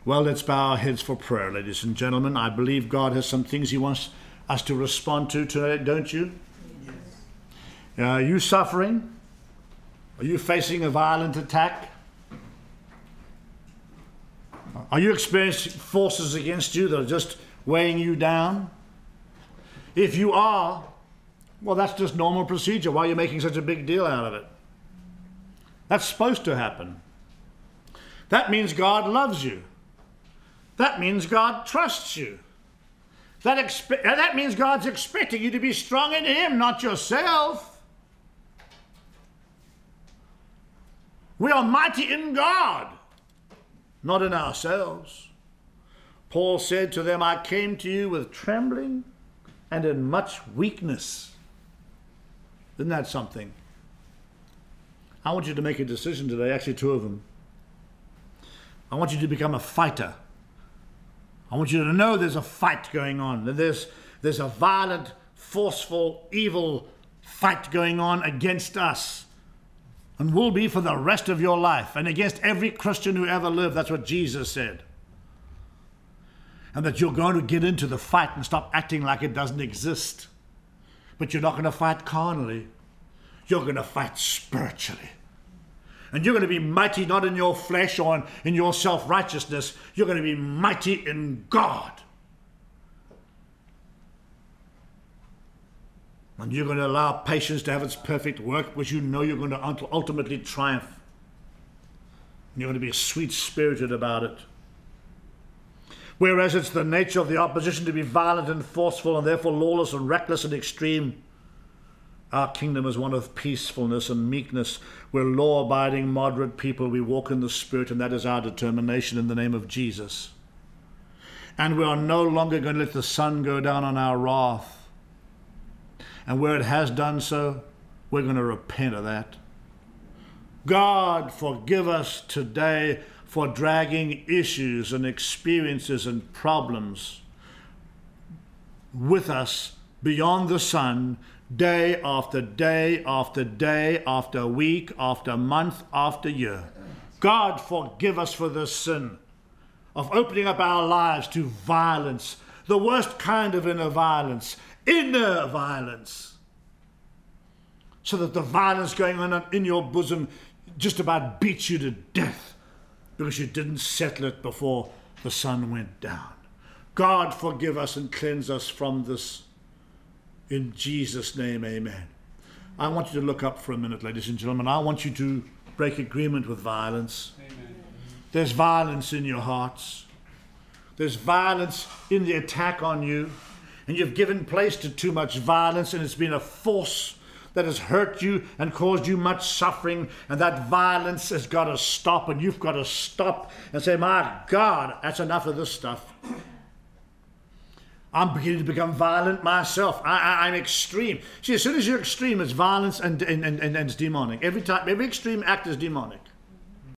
Well, let's bow our heads for prayer, ladies and gentlemen. I believe God has some things He wants us to respond to today, don't you? Yes. Are you suffering? Are you facing a violent attack? Are you experiencing forces against you that are just weighing you down? If you are, well, that's just normal procedure. Why are you making such a big deal out of it? That's supposed to happen. That means God loves you. That means God trusts you. That means God's expecting you to be strong in Him, not yourself. We are mighty in God, not in ourselves. Paul said to them, I came to you with trembling and in much weakness. Isn't that something? I want you to make a decision today, actually two of them. I want you to become a fighter. I want you to know there's a fight going on. That there's a violent, forceful, evil fight going on against us. And will be for the rest of your life. And against every Christian who ever lived. That's what Jesus said. And that you're going to get into the fight and stop acting like it doesn't exist. But you're not going to fight carnally. You're going to fight spiritually. And you're going to be mighty not in your flesh or in your self-righteousness. You're going to be mighty in God. And you're going to allow patience to have its perfect work, because you know you're going to ultimately triumph. And you're going to be sweet-spirited about it. Whereas it's the nature of the opposition to be violent and forceful and therefore lawless and reckless and extreme, our kingdom is one of peacefulness and meekness. We're law-abiding, moderate people. We walk in the Spirit, and that is our determination in the name of Jesus. And we are no longer going to let the sun go down on our wrath. And where it has done so, we're going to repent of that. God, forgive us today for dragging issues and experiences and problems with us beyond the sun, day after day after day after week after month after year. God, forgive us for this sin of opening up our lives to violence, the worst kind of inner violence, so that the violence going on in your bosom just about beats you to death because you didn't settle it before the sun went down. God, forgive us and cleanse us from this. In Jesus' name, amen. I want you to look up for a minute, ladies and gentlemen. I want you to break agreement with violence. Amen. There's violence in your hearts. There's violence in the attack on you. And you've given place to too much violence, and it's been a force that has hurt you and caused you much suffering. And that violence has got to stop, and you've got to stop and say, my God, that's enough of this stuff. I'm beginning to become violent myself. I'm extreme. See, as soon as you're extreme, it's violence and it's demonic. Every extreme act is demonic.